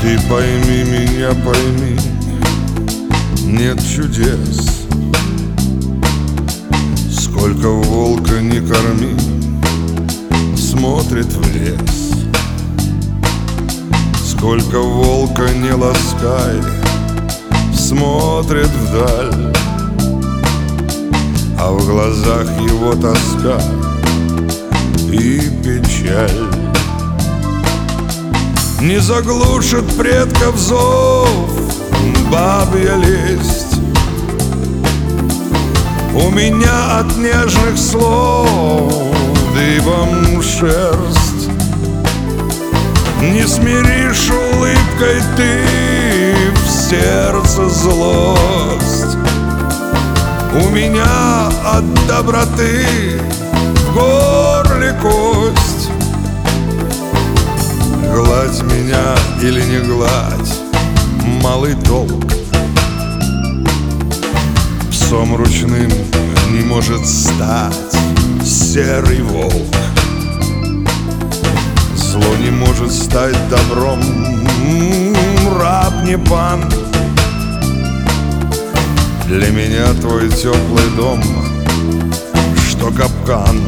Ты пойми меня, пойми, нет чудес. Сколько волка не корми, смотрит в лес. Сколько волка не ласкай, смотрит вдаль. А в глазах его тоска и печаль. Не заглушит предков зов бабья лесть. У меня от нежных слов дыбом шерсть. Не смиришь улыбкой ты в сердце злость. У меня от доброты в горле кость. Гладь меня или не гладь, малый толк. Псом ручным не может стать серый волк. Зло не может стать добром, раб не пан. Для меня твой теплый дом, что капкан.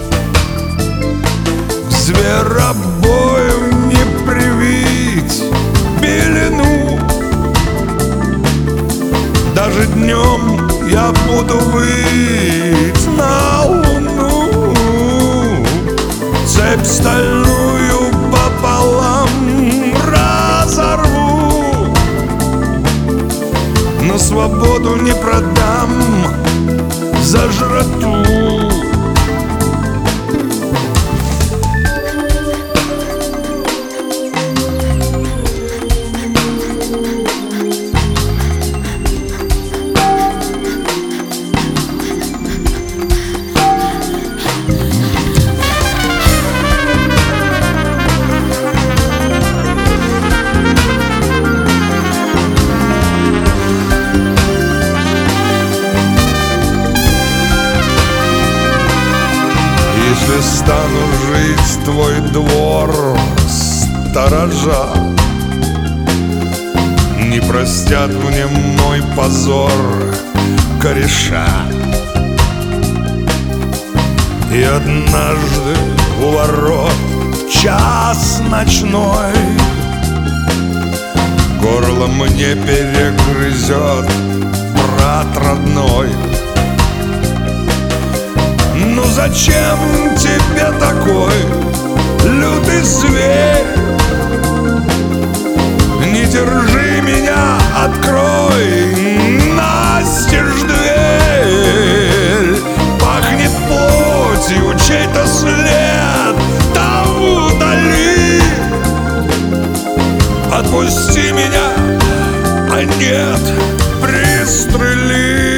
К зверобою не привить белину. Даже днем я буду выть на луну. Цепь стальную пополам разорву, но свободу не продам за жратву. Если стану жить твой двор сторожа, не простят мне мой позор кореша. И однажды у ворот в час ночной горло мне перегрызет брат родной. Ну зачем тебе такой лютый зверь? Не держи меня, открой настежь дверь. Пахнет плотью чей-то след, там удали. Отпусти меня, а нет, пристрели.